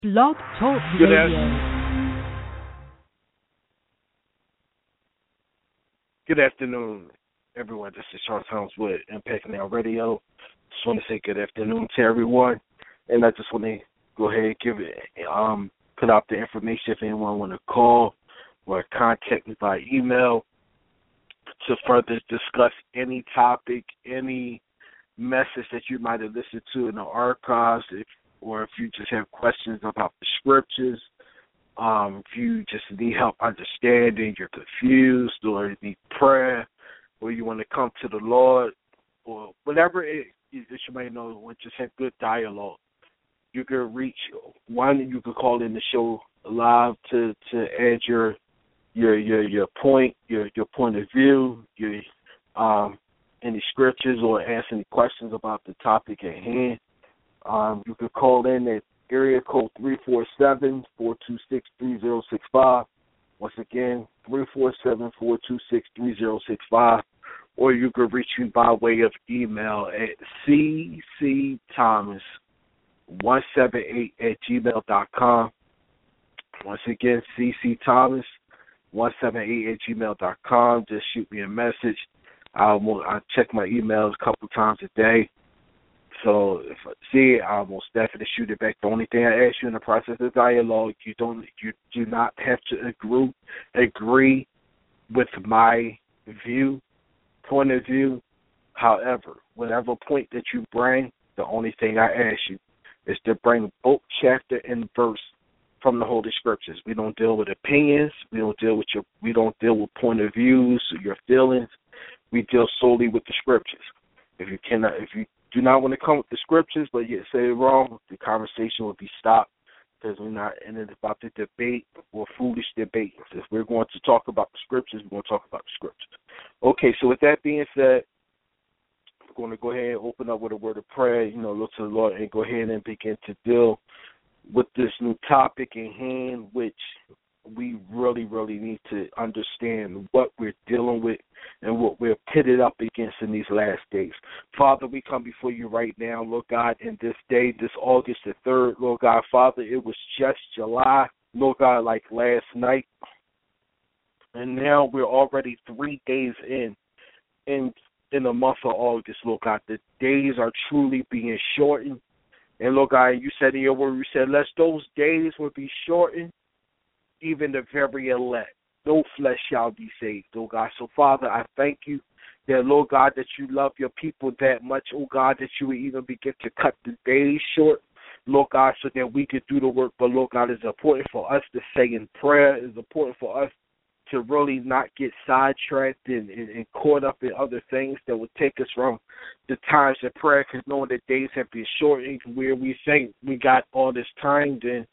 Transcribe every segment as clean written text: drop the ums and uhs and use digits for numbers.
Blog Talk Good, Radio. good afternoon, everyone. This is Charles Holmes with Impact Now Radio. Just want to say good afternoon to everyone, and I just want to go ahead and put out the information if anyone want to call or contact me by email to further discuss any topic, any message that you might have listened to in the archives, or if you just have questions about the scriptures. If you just need help understanding, you're confused, or you need prayer, or you want to come to the Lord, or whatever it is that you may know, or just have good dialogue, you can reach one. You can call in the show live to add your point, your point of view, any scriptures, or ask any questions about the topic at hand. You can call in at area code 347-426-3065. Once again, 347-426-3065. Or you can reach me by way of email at ccthomas178@gmail.com. Once again, ccthomas178@gmail.com. Just shoot me a message. I check my emails a couple times a day. So if I see it, I'll most definitely shoot it back. The only thing I ask you in the process of dialogue, you do not have to agree with my point of view. However, whatever point that you bring, the only thing I ask you is to bring book, chapter, and verse from the Holy Scriptures. We don't deal with opinions. We don't deal with point of views, your feelings. We deal solely with the Scriptures. If you do not want to come with the scriptures, but yet say it wrong, the conversation will be stopped, because we're not in it about the debate or foolish debate. If we're going to talk about the scriptures, we're going to talk about the scriptures. Okay, so with that being said, we're going to go ahead and open up with a word of prayer, look to the Lord, and go ahead and begin to deal with this new topic in hand, which we really, really need to understand what we're dealing with and what we're pitted up against in these last days. Father, we come before you right now, Lord God, in this day, this August the 3rd, Lord God. Father, it was just July, Lord God, like last night. And now we're already 3 days in the month of August, Lord God. The days are truly being shortened. And, Lord God, you said in your word, you said, lest those days will be shortened, even the very elect, no flesh shall be saved, oh God. So, Father, I thank you that, Lord God, that you love your people that much, oh God, that you would even begin to cut the days short, Lord God, so that we could do the work. But, Lord God, it's important for us to say in prayer. It's important for us to really not get sidetracked and caught up in other things that would take us from the times of prayer, because knowing that days have been shortened, where we think we got all this time, then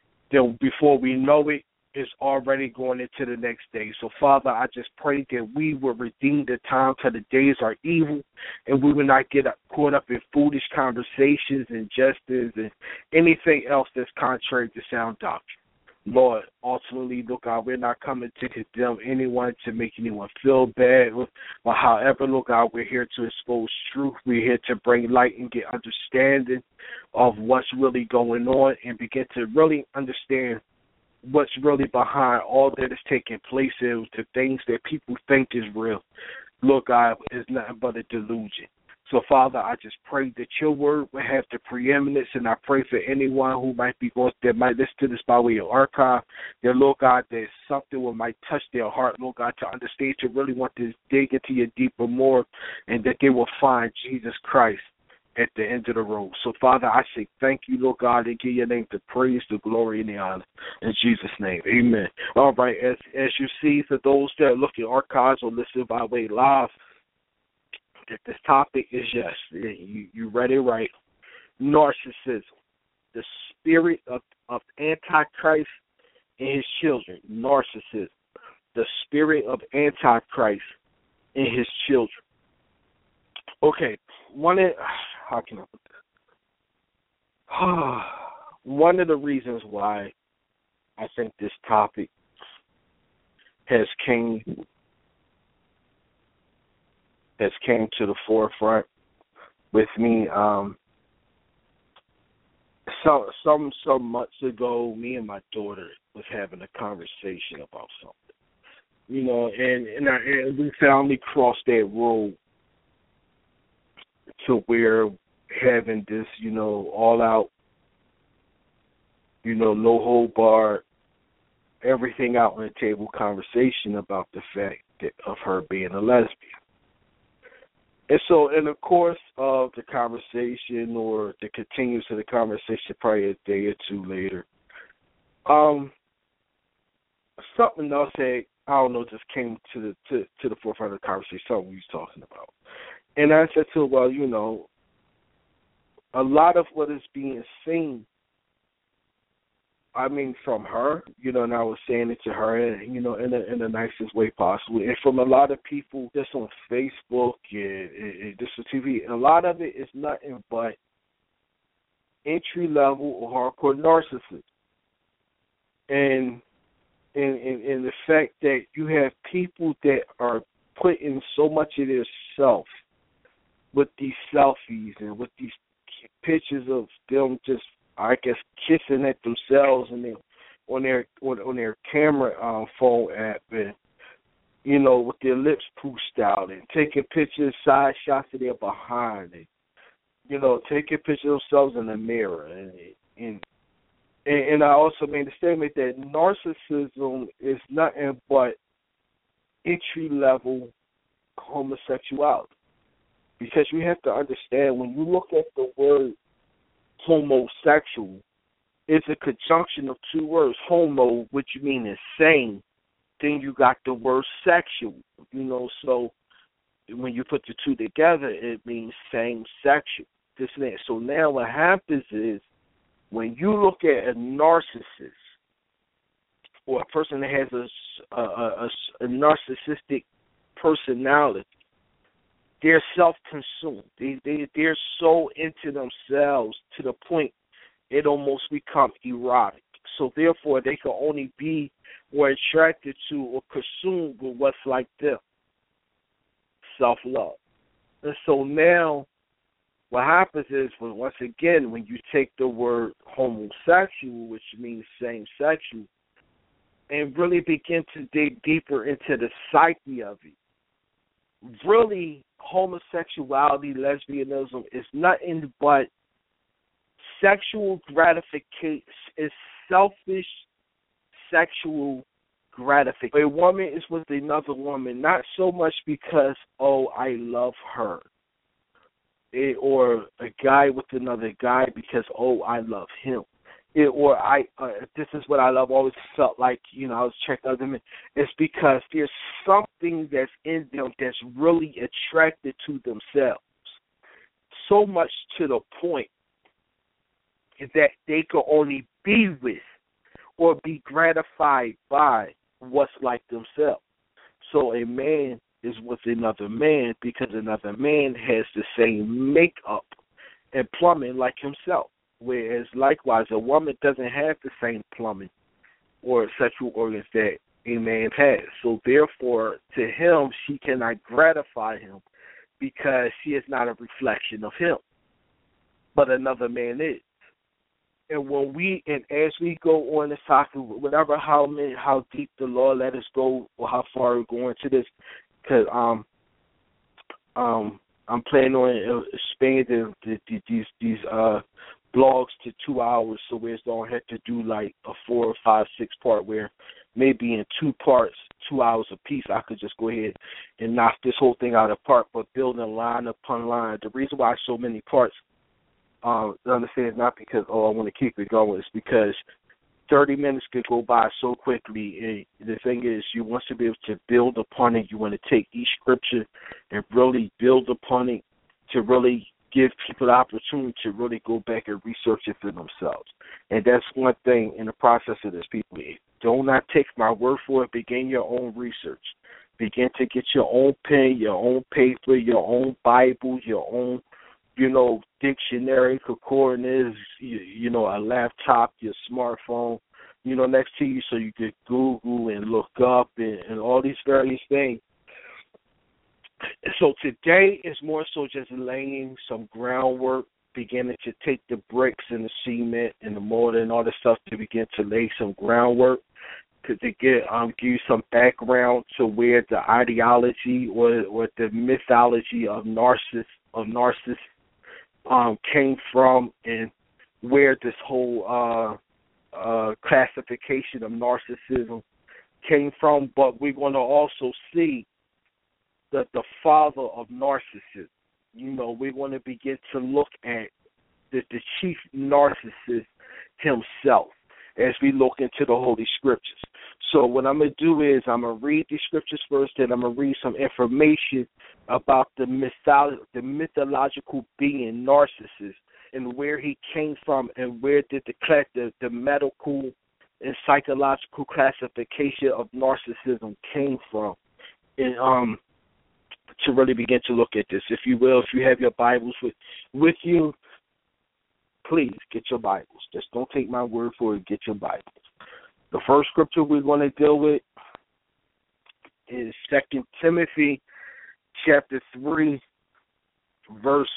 before we know it, is already going into the next day. So, Father, I just pray that we will redeem the time, till the days are evil, and we will not get caught up in foolish conversations and jesters and anything else that's contrary to sound doctrine. Lord, ultimately, look, God, we're not coming to condemn anyone, to make anyone feel bad. But however, look, God, we're here to expose truth. We're here to bring light and get understanding of what's really going on, and begin to really understand what's really behind all that is taking place, is the things that people think is real. Lord God, is nothing but a delusion. So, Father, I just pray that your word will have the preeminence, and I pray for anyone who might listen to this by way of archive, that, Lord God, that something might touch their heart, Lord God, to understand, to really want to dig into your deeper more, and that they will find Jesus Christ at the end of the road. So, Father, I say thank you, Lord God, and give your name the praise, the glory, and the honor. In Jesus' name, amen. All right, as you see, for those that look at archives or listen by way live, that this topic is, yes, you read it right, narcissism, the spirit of Antichrist and his children. Narcissism, the spirit of Antichrist and his children. Okay, how can I put this? One of the reasons why I think this topic has came to the forefront with me some months ago, me and my daughter was having a conversation about something, and we finally crossed that road to where having this, all out, no hold bar, everything out on the table conversation about the fact of her being a lesbian. And so in the course of the conversation or the continuance of the conversation, probably a day or two later, something else that, I don't know, just came to the forefront of the conversation, something we was talking about. And I said to her, well, a lot of what is being seen, from her, and I was saying it to her, in the nicest way possible, and from a lot of people just on Facebook and just on TV, a lot of it is nothing but entry level or hardcore narcissists, and the fact that you have people that are putting so much of their self with these selfies and with these pictures of them just, I guess, kissing at themselves and on their camera phone app, and with their lips pushed out, and taking pictures, side shots of their behind, and taking pictures of themselves in the mirror, and I also made the statement that narcissism is nothing but entry level homosexuality, because you have to understand, when you look at the word homosexual, it's a conjunction of two words. Homo, which means insane, then you got the word sexual, so when you put the two together, it means same sexual, this and that. So now what happens is, when you look at a narcissist or a person that has a narcissistic personality, they're self-consumed. They're so into themselves to the point it almost becomes erotic. So therefore, they can only be or attracted to or consumed with what's like them, self-love. And so now, what happens is, once again, when you take the word homosexual, which means same-sexual, and really begin to dig deeper into the psyche of it, really, homosexuality, lesbianism is nothing but sexual gratification. It's selfish sexual gratification. A woman is with another woman, not so much because, I love her, or a guy with another guy because, I love him. This is what I love. Always felt like, I was checking other men. It's because there's something that's in them that's really attracted to themselves, so much to the point that they can only be with or be gratified by what's like themselves. So a man is with another man because another man has the same makeup and plumbing like himself. Whereas, likewise, a woman doesn't have the same plumbing or sexual organs that a man has. So, therefore, to him, she cannot gratify him because she is not a reflection of him, but another man is. And as we go on this topic, whatever how deep the Lord let us go or how far we're going to this, because I'm planning on expanding these blogs to 2 hours, so we don't have to do like a 4 or 5, 6 part where maybe in 2 parts, 2 hours apiece, I could just go ahead and knock this whole thing out of part, but building line upon line. The reason why so many parts, understand, is not because, I want to keep it going. It's because 30 minutes could go by so quickly. And the thing is, you want to be able to build upon it. You want to take each scripture and really build upon it to really give people the opportunity to really go back and research it for themselves. And that's one thing in the process of this, people. Do not take my word for it. Begin your own research. Begin to get your own pen, your own paper, your own Bible, your own, dictionary, concordance, a laptop, your smartphone, next to you so you could Google and look up and all these various things. So today is more so just laying some groundwork beginning to take the bricks and the cement and the mortar and all the stuff to begin to lay some groundwork to give you some background to where the ideology or the mythology of Narcissus came from, and where this whole classification of narcissism came from. But we're going to also see that the father of narcissism. We're going to begin to look at the chief narcissist himself as we look into the Holy Scriptures. So what I'm going to do is I'm going to read the Scriptures first, and I'm going to read some information about the mythological being Narcissus and where he came from and where did the medical and psychological classification of narcissism came from. And to really begin to look at this, if you will, if you have your Bibles with you, please get your Bibles. Just don't take my word for it. Get your Bibles. The first scripture we're going to deal with is 2 Timothy chapter 3, verse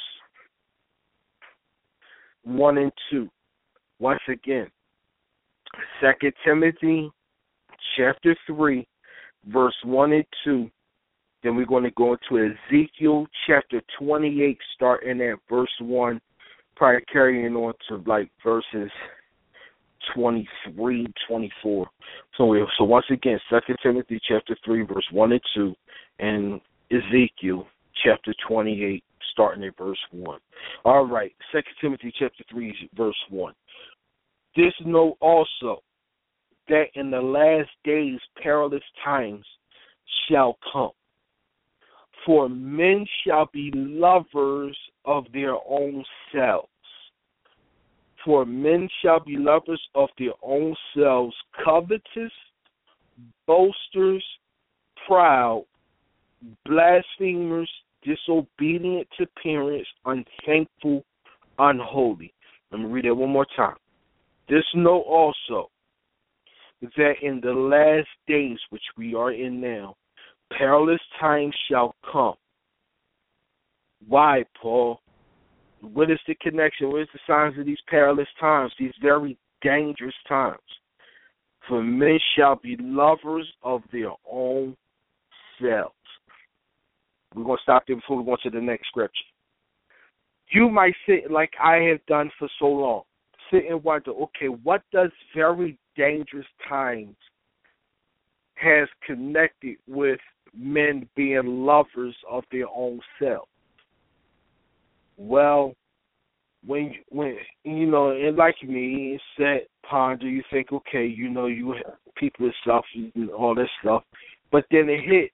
1 and 2. Once again, 2 Timothy chapter 3, verse 1 and 2. Then we're going to go into Ezekiel chapter 28, starting at verse 1, probably carrying on to like verses 23, 24. So once again, 2 Timothy chapter 3, verse 1 and 2, and Ezekiel chapter 28, starting at verse 1. All right, 2 Timothy chapter 3, verse 1. This know also that in the last days perilous times shall come. For men shall be lovers of their own selves. For men shall be lovers of their own selves, covetous, boasters, proud, blasphemers, disobedient to parents, unthankful, unholy. Let me read it one more time. This know also that in the last days, which we are in now, perilous times shall come. Why, Paul? What is the connection? What is the signs of these perilous times, these very dangerous times? For men shall be lovers of their own selves. We're going to stop there before we go to the next scripture. You might sit like I have done for so long, sit and wonder, okay, what does very dangerous times has connected with men being lovers of their own self? Well, when and like me, sit, ponder, you think, okay, you people and stuff and all this stuff, but then it hit.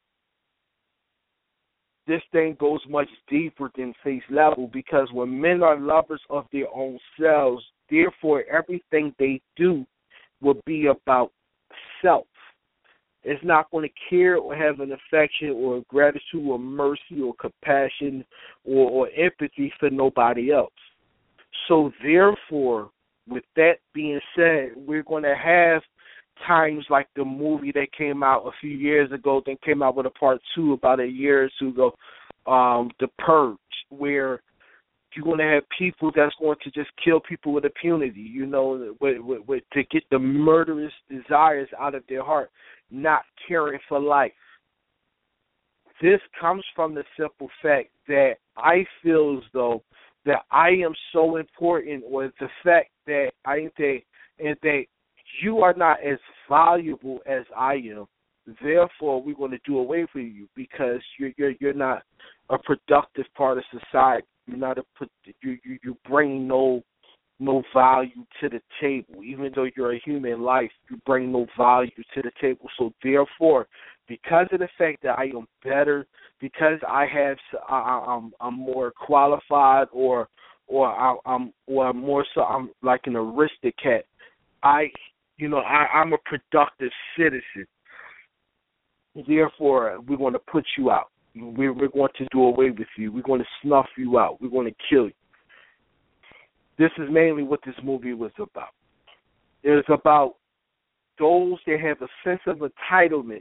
This thing goes much deeper than face level, because when men are lovers of their own selves, therefore everything they do will be about self. It's not going to care or have an affection or gratitude or mercy or compassion or empathy for nobody else. So therefore, with that being said, we're going to have times like the movie that came out a few years ago, then came out with a part 2 about a year or two ago, The Purge, where you're going to have people that's going to just kill people with impunity, to get the murderous desires out of their heart, not caring for life. This comes from the simple fact that I feel as though that I am so important, or the fact that that you are not as valuable as I am. Therefore, we're going to do away with you because you're not a productive part of society. You're not you bring no value to the table. Even though you're a human life, you bring no value to the table. So therefore, because of the fact that I am better, because I'm more qualified, or I'm more so, I'm like an aristocrat. I'm a productive citizen. Therefore, we're going to put you out. We're going to do away with you. We're going to snuff you out. We're going to kill you. This is mainly what this movie was about. It was about those that have a sense of entitlement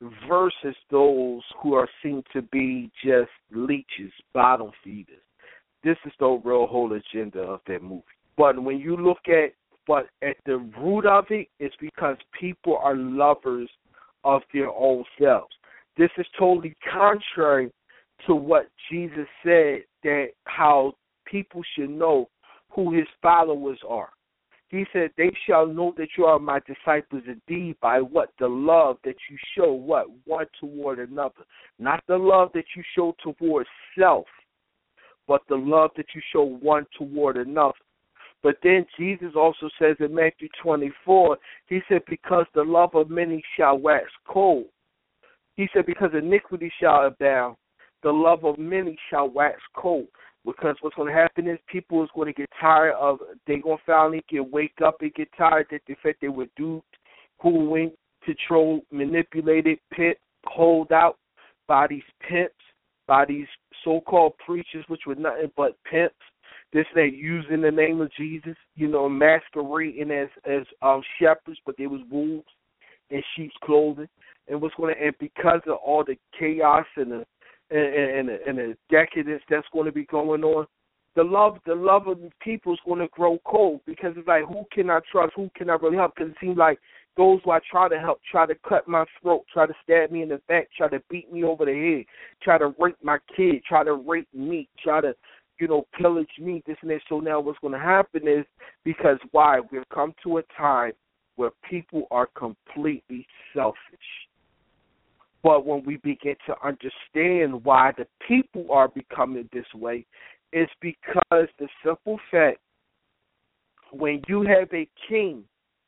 versus those who are seen to be just leeches, bottom feeders. This is the real whole agenda of that movie. But when you look at the root of it, it's because people are lovers of their own selves. This is totally contrary to what Jesus said, that how people should know who his followers are. He said, they shall know that you are my disciples indeed by what? The love that you show, what? One toward another. Not the love that you show towards self, but the love that you show one toward another. But then Jesus also says in Matthew 24, he said, because the love of many shall wax cold. He said, because iniquity shall abound, the love of many shall wax cold. Because what's going to happen is people is going to get tired of, they're going to finally wake up and get tired that the fact they were duped, hoodwinked, controlled, manipulated, pimped, hold out by these pimps, by these so-called preachers, which were nothing but pimps. This they using the name of Jesus, masquerading as shepherds, but they was wolves in sheep's clothing. And because of all the chaos and the decadence that's going to be going on, the love of the people is going to grow cold, because it's like, who can I trust? Who can I really help? Because it seems like those who I try to help try to cut my throat, try to stab me in the back, try to beat me over the head, try to rape my kid, try to rape me, try to pillage me, this and that. So now what's going to happen is, because why? We've come to a time where people are completely selfish. But when we begin to understand why the people are becoming this way, it's because the simple fact, when you have a king,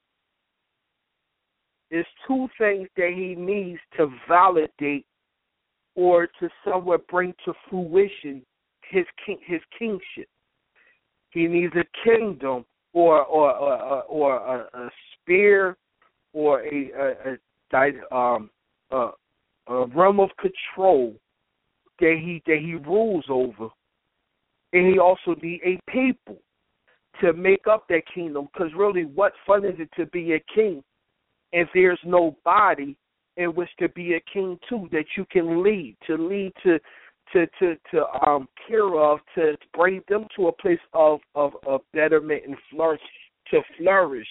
there's two things that he needs to validate or to somewhat bring to fruition his kingship. He needs a kingdom or a spear or a realm of control that he rules over, and he also needs a people to make up that kingdom. Because really, what fun is it to be a king if there's nobody in which to be a king too, that you can lead to care of, to bring them to a place of betterment and flourish,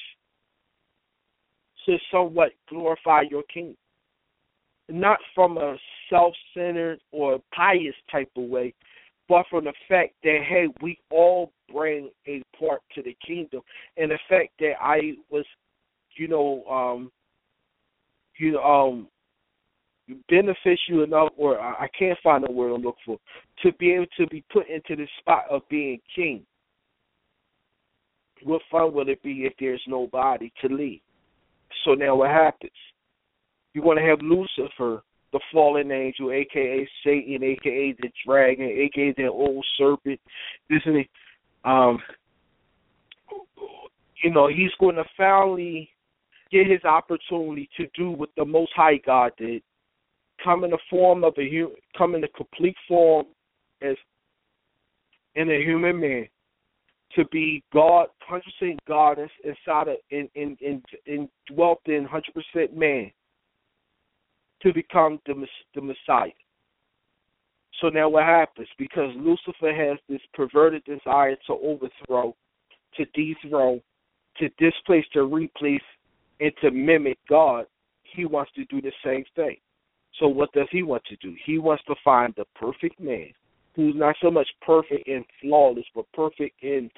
to somewhat glorify your king. Not from a self-centered or pious type of way, but from the fact that, hey, we all bring a part to the kingdom. And the fact that I was, beneficial enough, or I can't find a word I'm looking for, to be able to be put into the spot of being king. What fun will it be if there's nobody to lead? So now what happens? You're going to have Lucifer, the fallen angel, a.k.a. Satan, a.k.a. the dragon, a.k.a. the old serpent. He's going to finally get his opportunity to do what the Most High God did. Come in the form of come in the complete form as in a human man, to be God, 100% goddess inside of in dwelt in 100% man, to become the Messiah. So now what happens? Because Lucifer has this perverted desire to overthrow, to dethrone, to displace, to replace, and to mimic God, he wants to do the same thing. So what does he want to do? He wants to find the perfect man, who's not so much perfect and flawless, but perfect in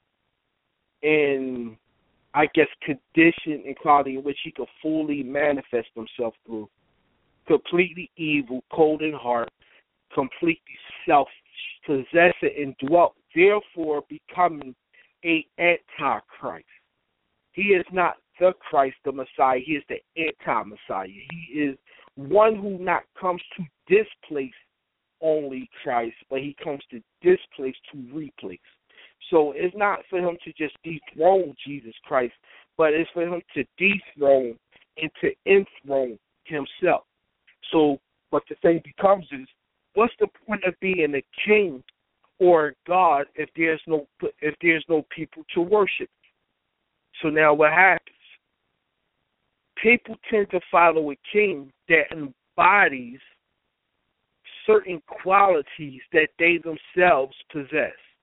I guess, condition and quality in which he could fully manifest himself through. Completely evil, cold in heart, completely selfish, possessive, and dwelt, therefore becoming an antichrist. He is not the Christ, the Messiah. He is the anti-Messiah. He is one who not comes to displace only Christ, but he comes to displace, to replace. So it's not for him to just dethrone Jesus Christ, but it's for him to dethrone and to enthrone himself. So what the thing becomes is, what's the point of being a king or God if there's no people to worship? So now what happens? People tend to follow a king that embodies certain qualities that they themselves possess.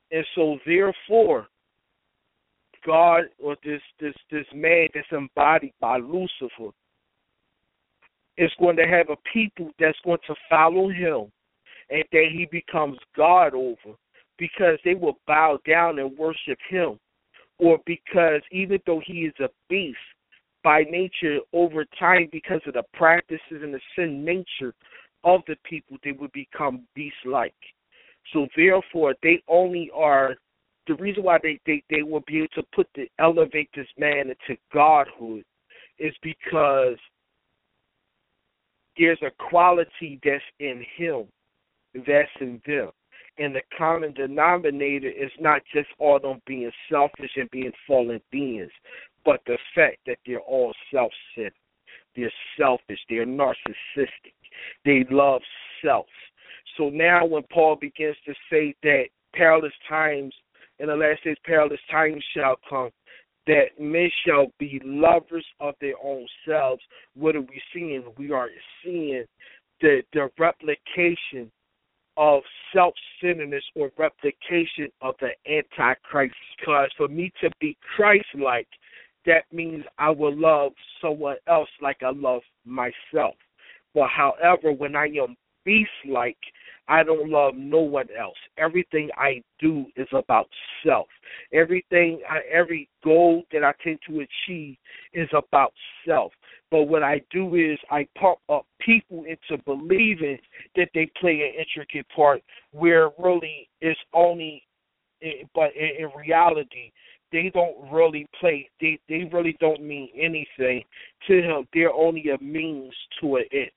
And so therefore, God, or this man that's embodied by Lucifer, is going to have a people that's going to follow him, and that he becomes God over, because they will bow down and worship him, or because even though he is a beast by nature, over time, because of the practices and the sin nature of the people, they would become beast-like. So therefore, they only are, the reason why they will be able to elevate this man into godhood is because there's a quality that's in him, that's in them. And the common denominator is not just all them being selfish and being fallen beings, but the fact that they're all self-centered. They're selfish. They're narcissistic. They love self. So now when Paul begins to say that perilous times, in the last days perilous times shall come, that men shall be lovers of their own selves, what are we seeing? We are seeing the replication of self-centeredness, or replication of the Antichrist. Because for me to be Christ-like, that means I will love someone else like I love myself. But however, when I am beast-like, I don't love no one else. Everything I do is about self. Every goal that I tend to achieve is about self. But what I do is I pump up people into believing that they play an intricate part, where really it's only, but in reality, they don't really play. They really don't mean anything to him. They're only a means to an end.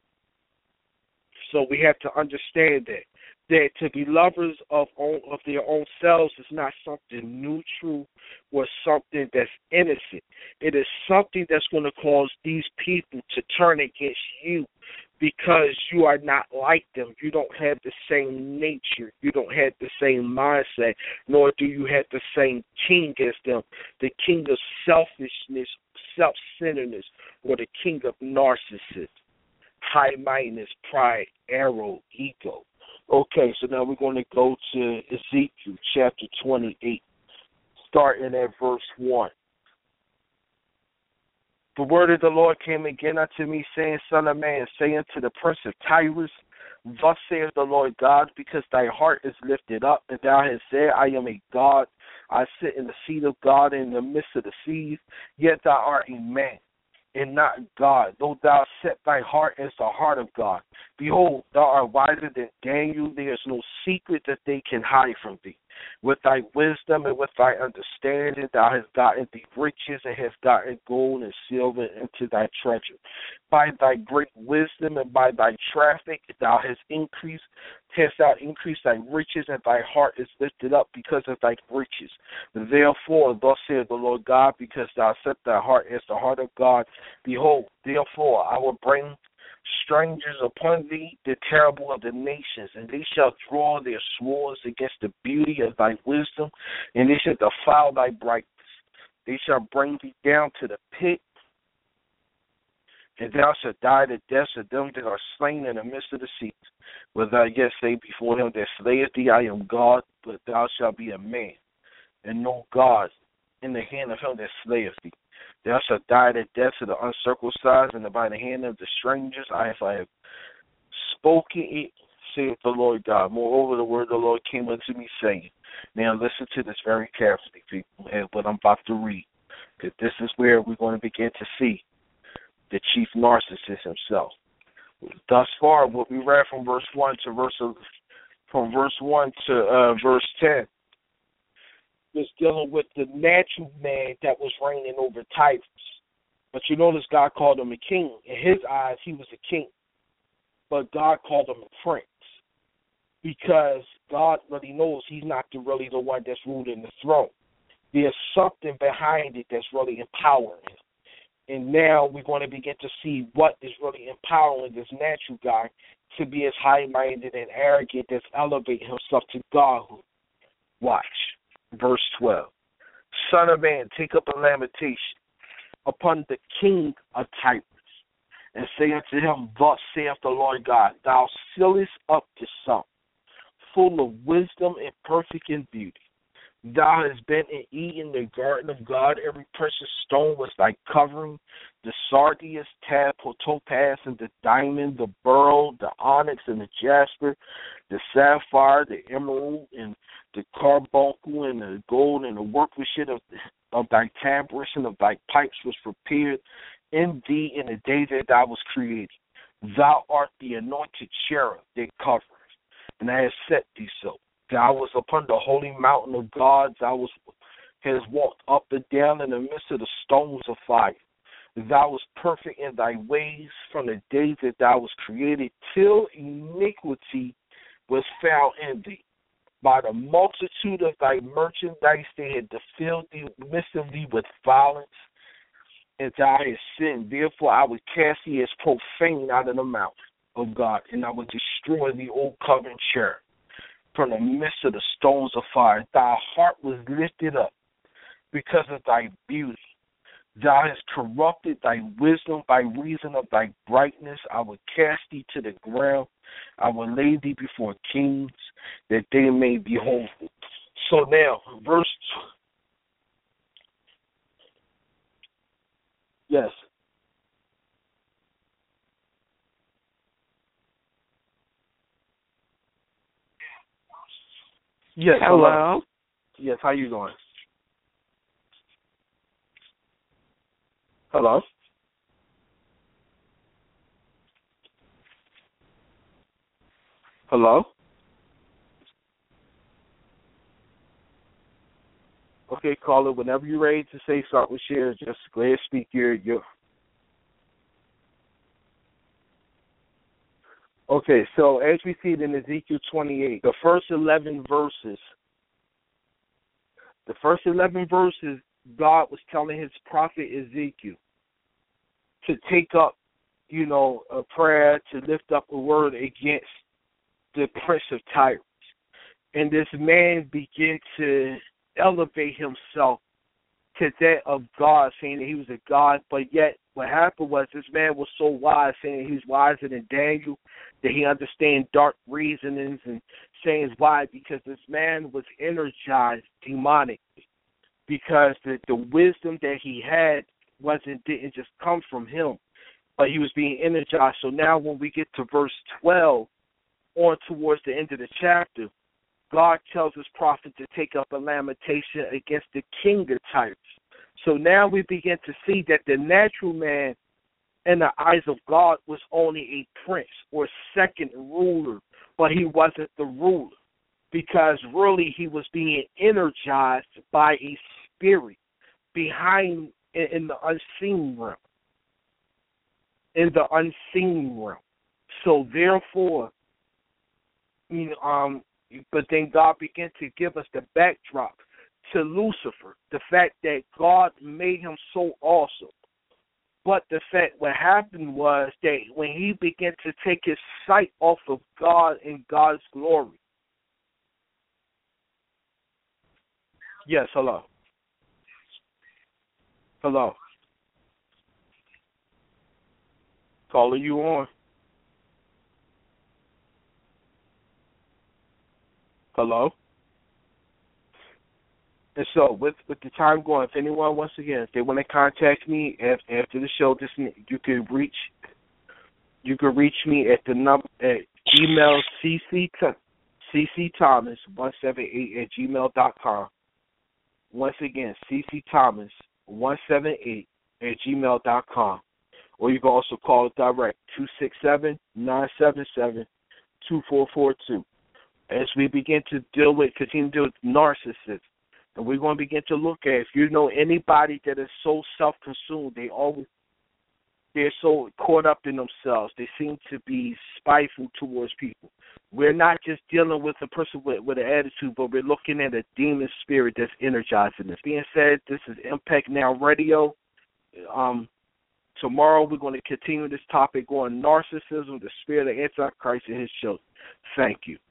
So we have to understand that to be lovers of their own selves is not something neutral or something that's innocent. It is something that's going to cause these people to turn against you, because you are not like them. You don't have the same nature. You don't have the same mindset, nor do you have the same king as them, the king of selfishness, self-centeredness, or the king of narcissism. High-mindedness, pride, arrow, ego. Okay, so now we're going to go to Ezekiel chapter 28, starting at verse 1. The word of the Lord came again unto me, saying, Son of man, say unto the prince of Tyrus, Thus saith the Lord God, because thy heart is lifted up, and thou hast said, I am a God. I sit in the seat of God in the midst of the seas, yet thou art a man, and not God, though thou set thy heart as the heart of God. Behold, thou art wiser than Daniel. There is no secret that they can hide from thee. With thy wisdom and with thy understanding thou hast gotten thee riches, and hast gotten gold and silver into thy treasure. By thy great wisdom and by thy traffic thou hast thou increased thy riches, and thy heart is lifted up because of thy riches. Therefore, thus saith the Lord God, because thou set thy heart as the heart of God, behold, therefore I will bring strangers upon thee, the terrible of the nations, and they shall draw their swords against the beauty of thy wisdom, and they shall defile thy brightness. They shall bring thee down to the pit, and thou shalt die the deaths of them that are slain in the midst of the seas. Where thou yet say before him that slayeth thee, I am God, but thou shalt be a man, and no God in the hand of him that slayeth thee. Thou shalt die the deaths of the uncircumcised, and by the hand of the strangers I have spoken it, saith the Lord God. Moreover, the word of the Lord came unto me, saying, now listen to this very carefully, people, and what I'm about to read, because this is where we're going to begin to see the chief narcissist himself. Thus far, what we read from verse 1 to verse 10 was dealing with the natural man that was reigning over Tyrus. But you notice God called him a king. In his eyes, he was a king. But God called him a prince, because God really knows he's not really the one that's ruling the throne. There's something behind it that's really empowering him. And now we're going to begin to see what is really empowering this natural guy to be as high-minded and arrogant as elevating himself to Godhood. Watch. Verse 12. Son of man, take up a lamentation upon the king of Tyrus, and say unto him, Thus saith the Lord God, thou sealest up the sum, full of wisdom and perfect in beauty. Thou hast been in Eden, the garden of God. Every precious stone was thy covering. The sardius, topaz, and the diamond, the beryl, the onyx, and the jasper, the sapphire, the emerald, and the carbuncle, and the gold, and the workmanship of thy tabrets and of thy pipes was prepared in thee in the day that thou was created. Thou art the anointed cherub that covereth, and I have set thee so. Thou was upon the holy mountain of God. Thou hast walked up and down in the midst of the stones of fire. Thou was perfect in thy ways from the day that thou was created, till iniquity was found in thee. By the multitude of thy merchandise they had filled thee midst with violence, and thou hast sinned. Therefore I would cast thee as profane out of the mouth of God, and I would destroy the old covenant cherub from the midst of the stones of fire. Thy heart was lifted up because of thy beauty. Thou hast corrupted thy wisdom by reason of thy brightness. I will cast thee to the ground. I will lay thee before kings, that they may behold thee. So now, verse... Yes. Yes. Hello. Yes, how you doing? Hello? Hello? Okay, caller, whenever you're ready to say something, share, just go ahead and speak your... Okay, so as we see it in Ezekiel 28, the first 11 verses, God was telling his prophet Ezekiel to take up, a prayer, to lift up a word against the prince of Tyrus. And this man began to elevate himself to that of God, saying that he was a God, but yet what happened was this man was so wise, saying he was wiser than Daniel, that he understand dark reasonings and saying why, because this man was energized demonically, because the wisdom that he had didn't just come from him, but he was being energized. So now when we get to verse 12, on towards the end of the chapter, God tells his prophet to take up a lamentation against the king of Tyrus. So now we begin to see that the natural man in the eyes of God was only a prince or second ruler, but he wasn't the ruler, because really he was being energized by a spirit behind in the unseen realm. In the unseen realm. So therefore, but then God began to give us the backdrop to Lucifer, the fact that God made him so awesome. But the fact what happened was that when he began to take his sight off of God and God's glory. Yes, hello. Hello. Caller, you on? Hello? And so, with the time going, if anyone, once again, if they want to contact me after the show, you can reach me at the number at email ccthomas178@gmail.com. Once again, ccthomas178@gmail.com. Or you can also call it direct 267-977-2442. As we begin to continue to deal with narcissists. And we're going to begin to look at, if you know anybody that is so self-consumed, they're so caught up in themselves. They seem to be spiteful towards people. We're not just dealing with a person with an attitude, but we're looking at a demon spirit that's energizing this. Being said, this is Impact Now Radio. Tomorrow we're going to continue this topic on narcissism, the spirit of Antichrist and his children. Thank you.